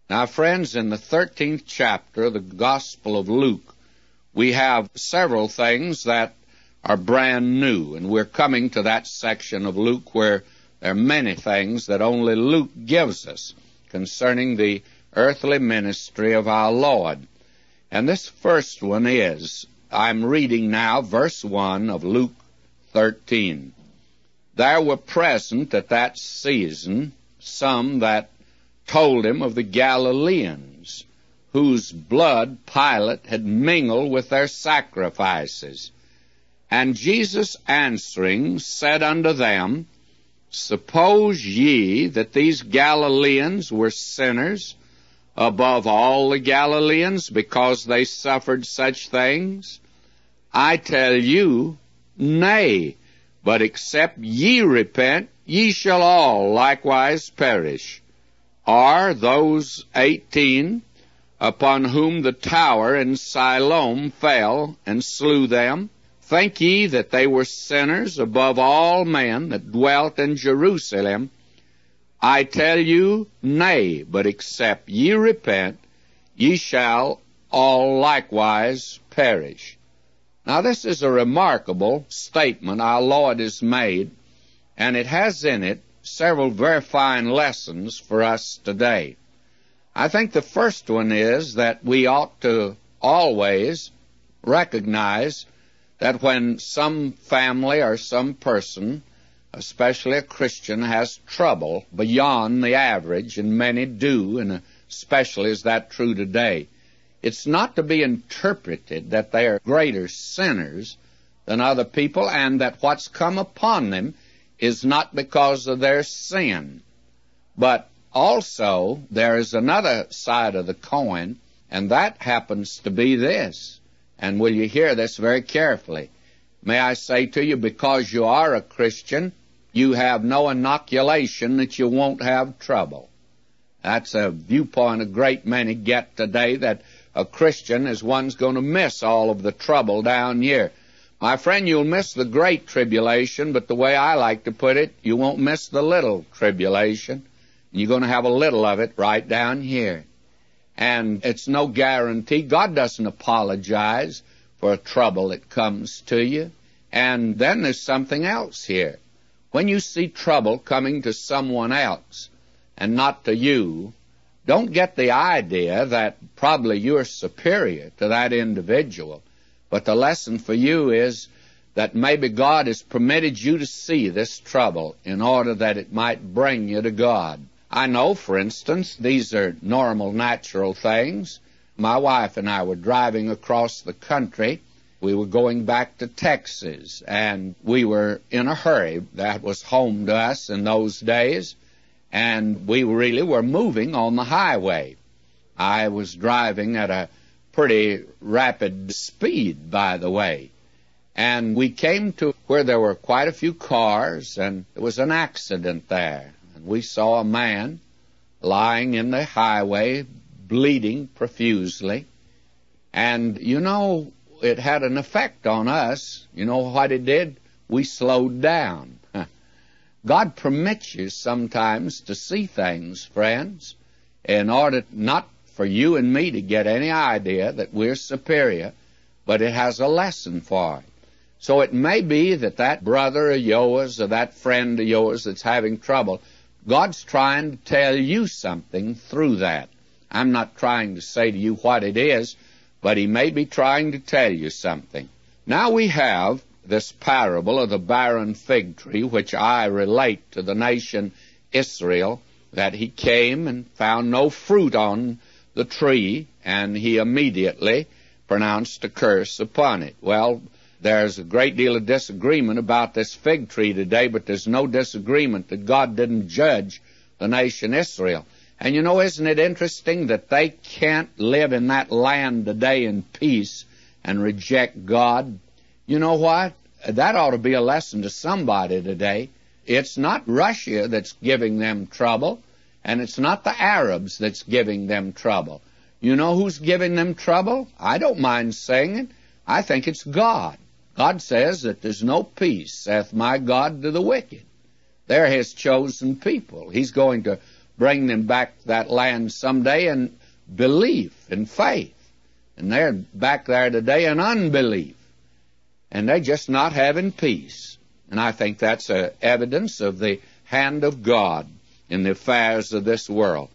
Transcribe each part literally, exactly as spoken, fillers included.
Now, friends, in the thirteenth chapter of the Gospel of Luke, we have several things that are brand new, and we're coming to that section of Luke where there are many things that only Luke gives us concerning the earthly ministry of our Lord. And this first one is, I'm reading now verse one of Luke thirteen. There were present at that season some that told him of the Galileans, whose blood Pilate had mingled with their sacrifices. And Jesus answering said unto them, Suppose ye that these Galileans were sinners above all the Galileans, because they suffered such things? I tell you, nay, but except ye repent, ye shall all likewise perish. Are those eighteen upon whom the tower in Siloam fell and slew them? Think ye that they were sinners above all men that dwelt in Jerusalem? I tell you, nay, but except ye repent, ye shall all likewise perish. Now this is a remarkable statement our Lord has made, and it has in it several very fine lessons for us today. I think the first one is that we ought to always recognize that when some family or some person, especially a Christian, has trouble beyond the average, and many do, and especially is that true today, it's not to be interpreted that they are greater sinners than other people, and that what's come upon them is not because of their sin. But also, there is another side of the coin, and that happens to be this. And will you hear this very carefully? May I say to you, because you are a Christian, you have no inoculation that you won't have trouble. That's a viewpoint a great many get today, that a Christian is one's going to miss all of the trouble down here. My friend, you'll miss the great tribulation, but the way I like to put it, you won't miss the little tribulation. You're going to have a little of it right down here. And it's no guarantee. God doesn't apologize for a trouble that comes to you. And then there's something else here. When you see trouble coming to someone else and not to you, don't get the idea that probably you're superior to that individual. But the lesson for you is that maybe God has permitted you to see this trouble in order that it might bring you to God. I know, for instance, these are normal, natural things. My wife and I were driving across the country. We were going back to Texas, and we were in a hurry. That was home to us in those days, and we really were moving on the highway. I was driving at a pretty rapid speed, by the way. And we came to where there were quite a few cars, and there was an accident there. And we saw a man lying in the highway, bleeding profusely. And, you know, it had an effect on us. You know what it did? We slowed down. God permits you sometimes to see things, friends, in order not for you and me to get any idea that we're superior, but it has a lesson for it. So it may be that that brother of yours or that friend of yours that's having trouble, God's trying to tell you something through that. I'm not trying to say to you what it is, but he may be trying to tell you something. Now we have this parable of the barren fig tree, which I relate to the nation Israel, that he came and found no fruit on the tree, and he immediately pronounced a curse upon it. Well, there's a great deal of disagreement about this fig tree today, but there's no disagreement that God didn't judge the nation Israel. And you know, isn't it interesting that they can't live in that land today in peace and reject God? You know what? That ought to be a lesson to somebody today. It's not Russia that's giving them trouble, and it's not the Arabs that's giving them trouble. You know who's giving them trouble? I don't mind saying it. I think it's God. God says that there's no peace, saith my God to the wicked. They're his chosen people. He's going to bring them back to that land someday in belief and faith. And they're back there today in unbelief. And they're just not having peace. And I think that's a evidence of the hand of God in the affairs of this world.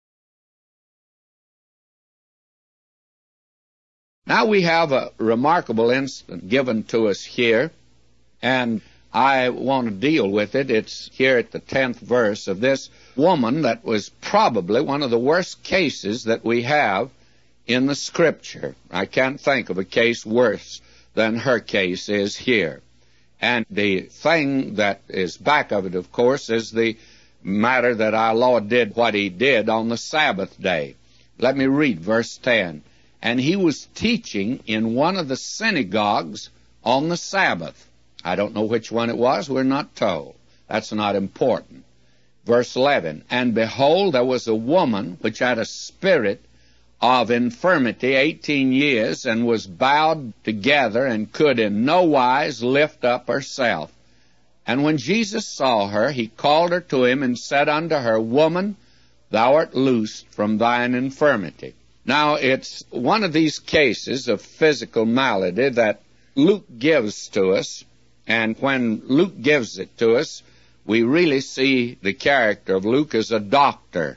Now we have a remarkable incident given to us here, and I want to deal with it. It's here at the tenth verse of this woman that was probably one of the worst cases that we have in the Scripture. I can't think of a case worse than her case is here. And the thing that is back of it, of course, is the matter that our Lord did what He did on the Sabbath day. Let me read verse ten. And He was teaching in one of the synagogues on the Sabbath. I don't know which one it was. We're not told. That's not important. Verse eleven. And behold, there was a woman which had a spirit of infirmity eighteen years, and was bowed together, and could in no wise lift up herself. And when Jesus saw her, He called her to Him, and said unto her, Woman, thou art loosed from thine infirmity. Now, it's one of these cases of physical malady that Luke gives to us, and when Luke gives it to us, we really see the character of Luke as a doctor.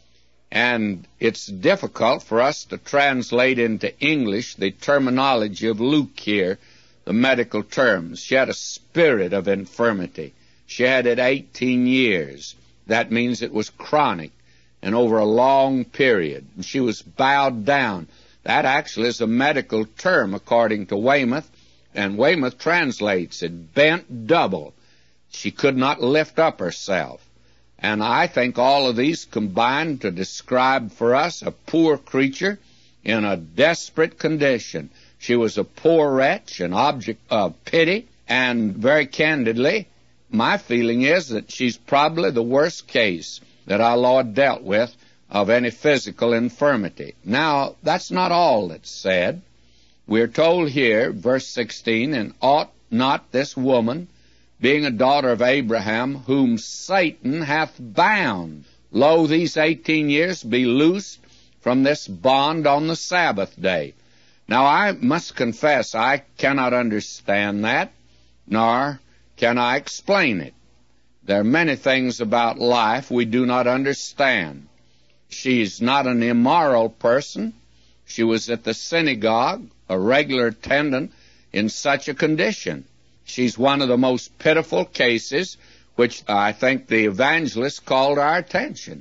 And it's difficult for us to translate into English the terminology of Luke here, the medical terms. She had a spirit of infirmity. She had it eighteen years. That means it was chronic and over a long period. And she was bowed down. That actually is a medical term according to Weymouth, and Weymouth translates it, bent double. She could not lift up herself. And I think all of these combine to describe for us a poor creature in a desperate condition. She was a poor wretch, an object of pity, and very candidly, my feeling is that she's probably the worst case that our Lord dealt with of any physical infirmity. Now, that's not all that's said. We're told here, verse sixteen, and ought not this woman, being a daughter of Abraham, whom Satan hath bound, lo, these eighteen years, be loosed from this bond on the Sabbath day. Now, I must confess, I cannot understand that, nor can I explain it. There are many things about life we do not understand. She's not an immoral person. She was at the synagogue, a regular attendant in such a condition. She's one of the most pitiful cases, which I think the evangelist called our attention.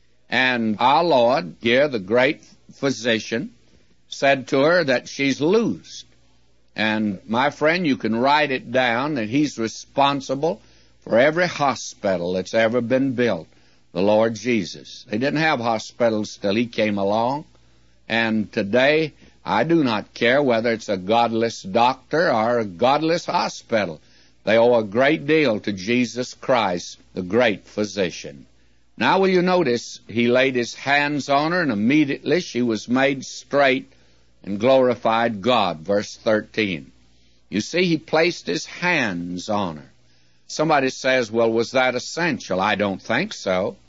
And our Lord, here, the great physician, said to her that she's loosed. And, my friend, you can write it down that He's responsible for every hospital that's ever been built, the Lord Jesus. They didn't have hospitals till He came along. And today, I do not care whether it's a godless doctor or a godless hospital. They owe a great deal to Jesus Christ, the great physician. Now will you notice, He laid His hands on her, and immediately she was made straight and glorified God, verse thirteen. You see, He placed His hands on her. Somebody says, well, was that essential? I don't think so.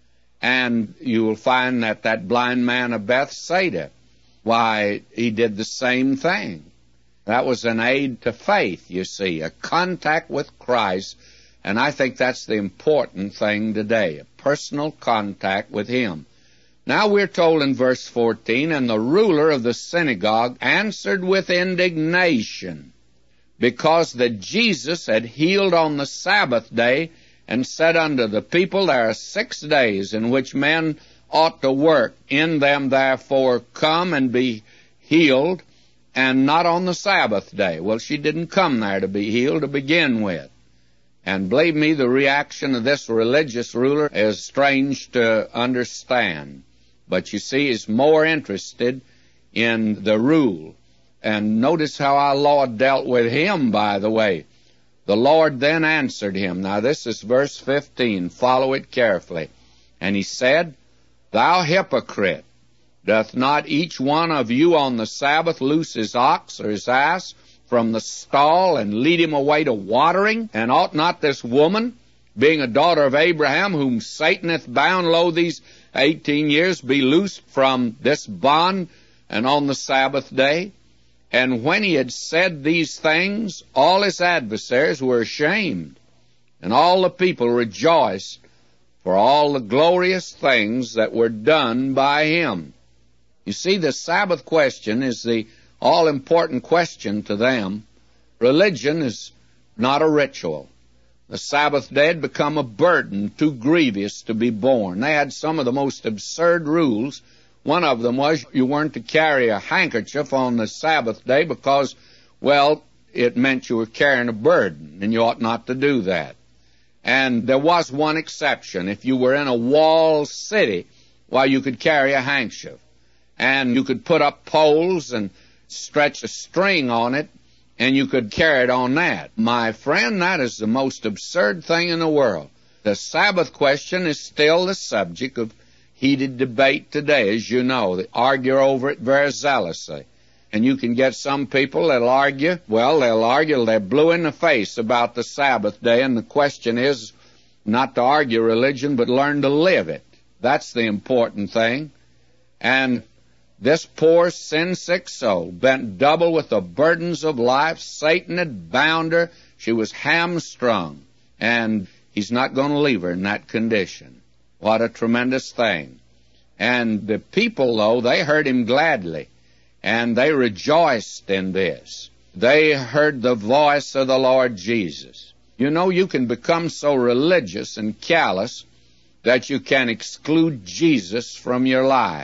And you will find that that blind man of Bethsaida, why, he did the same thing. That was an aid to faith, you see, a contact with Christ, and I think that's the important thing today, a personal contact with Him. Now we're told in verse fourteen, and the ruler of the synagogue answered with indignation, because that Jesus had healed on the Sabbath day, and said unto the people, there are six days in which men ought to work. In them therefore come and be healed, and not on the Sabbath day. Well, she didn't come there to be healed to begin with. And believe me, the reaction of this religious ruler is strange to understand. But you see, he's more interested in the rule. And notice how our Lord dealt with him, by the way. The Lord then answered him. Now this is verse fifteen. Follow it carefully. And He said, Thou hypocrite, doth not each one of you on the Sabbath loose his ox or his ass from the stall and lead him away to watering? And ought not this woman, being a daughter of Abraham, whom Satan hath bound, lo, these eighteen years, be loosed from this bond, and on the Sabbath day. And when he had said these things, all his adversaries were ashamed, and all the people rejoiced for all the glorious things that were done by him. You see, the Sabbath question is the all-important question to them. Religion is not a ritual. The Sabbath day had become a burden too grievous to be borne. They had some of the most absurd rules. One of them was you weren't to carry a handkerchief on the Sabbath day because, well, it meant you were carrying a burden, and you ought not to do that. And there was one exception. If you were in a walled city, well, you could carry a handkerchief. And you could put up poles and stretch a string on it, and you could carry it on that. My friend, that is the most absurd thing in the world. The Sabbath question is still the subject of heated debate today, as you know. They argue over it very zealously. And you can get some people that'll argue, well, they'll argue till they're blue in the face about the Sabbath day, and the question is not to argue religion, but learn to live it. That's the important thing. And this poor sin-sick soul, bent double with the burdens of life, Satan had bound her. She was hamstrung, and he's not going to leave her in that condition. What a tremendous thing. And the people, though, they heard him gladly, and they rejoiced in this. They heard the voice of the Lord Jesus. You know, you can become so religious and callous that you can exclude Jesus from your life.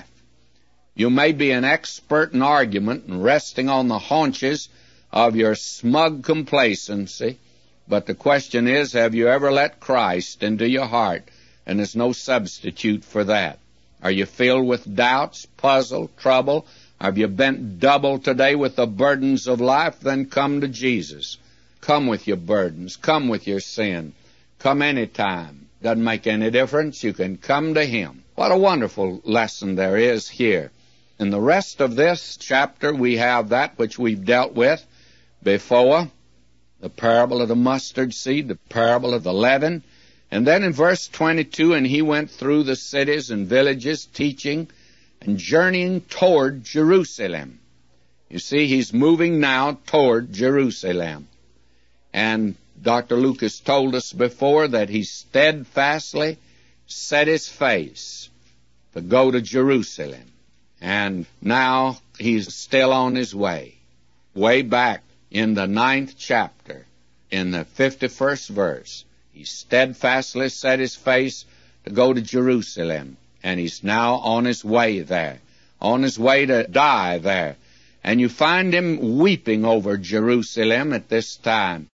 You may be an expert in argument and resting on the haunches of your smug complacency, but the question is, have you ever let Christ into your heart? And there's no substitute for that. Are you filled with doubts, puzzle, trouble? Have you bent double today with the burdens of life? Then come to Jesus. Come with your burdens. Come with your sin. Come anytime. Doesn't make any difference. You can come to him. What a wonderful lesson there is here. In the rest of this chapter, we have that which we've dealt with before, the parable of the mustard seed, the parable of the leaven. And then in verse twenty-two, and he went through the cities and villages, teaching and journeying toward Jerusalem. You see, he's moving now toward Jerusalem. And Doctor Lucas told us before that he steadfastly set his face to go to Jerusalem. And now he's still on his way. Way back in the ninth chapter, in the fifty-first verse, he steadfastly set his face to go to Jerusalem. And he's now on his way there, on his way to die there. And you find him weeping over Jerusalem at this time.